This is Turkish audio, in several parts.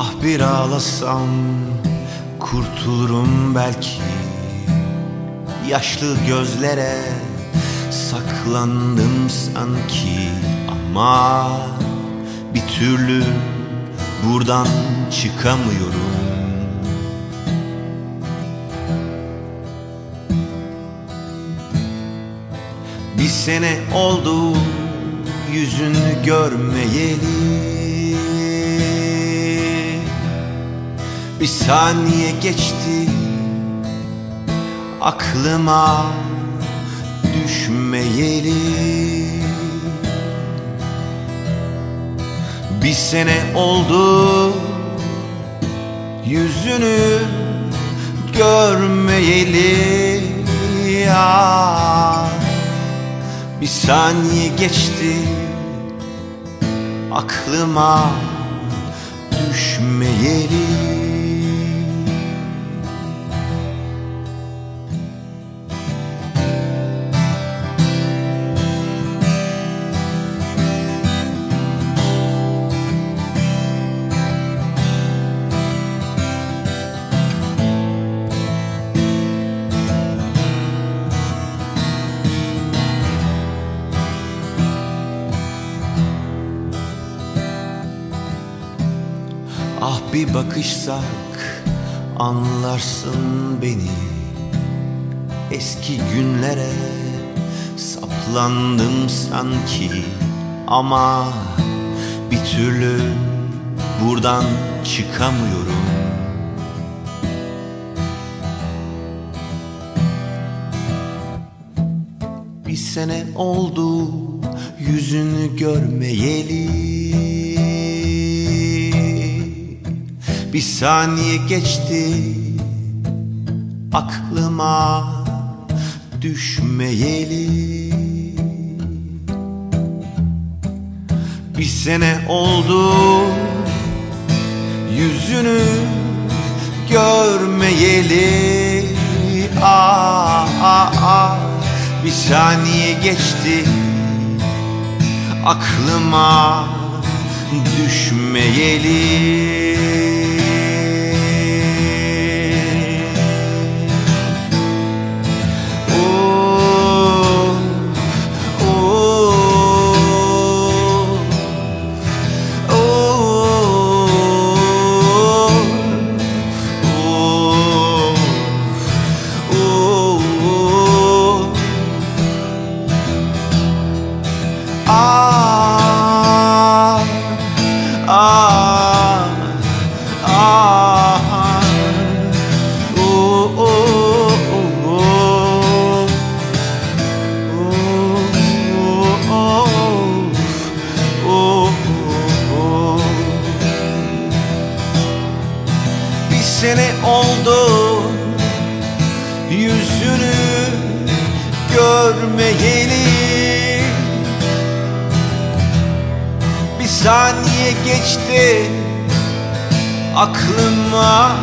Ah bir ağlasam kurtulurum belki. Yaşlı gözlere saklandım sanki, ama bir türlü buradan çıkamıyorum. Bir sene oldu yüzünü görmeyeli. Bir saniye geçti aklıma düşmeyeli. Bir sene oldu yüzünü görmeyeli. Bir saniye geçti aklıma düşmeyeli. Ah bir bakışsak anlarsın beni. Eski günlere saplandım sanki, ama bir türlü buradan çıkamıyorum. Bir sene oldu yüzünü görmeyeli. Bir saniye geçti aklıma düşmeyeli. Bir sene oldu yüzünü görmeyeli. Bir saniye geçti aklıma düşmeyeli. Bir sene oldu yüzünü görmeyeli. Bir saniye geçti aklıma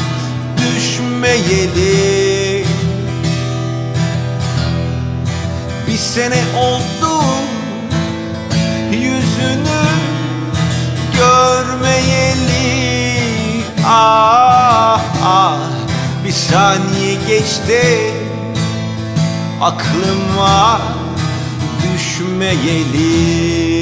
düşmeyeli. Bir sene oldu yüzünü görmeyeli. Bir saniye geçti aklıma düşmeyeli.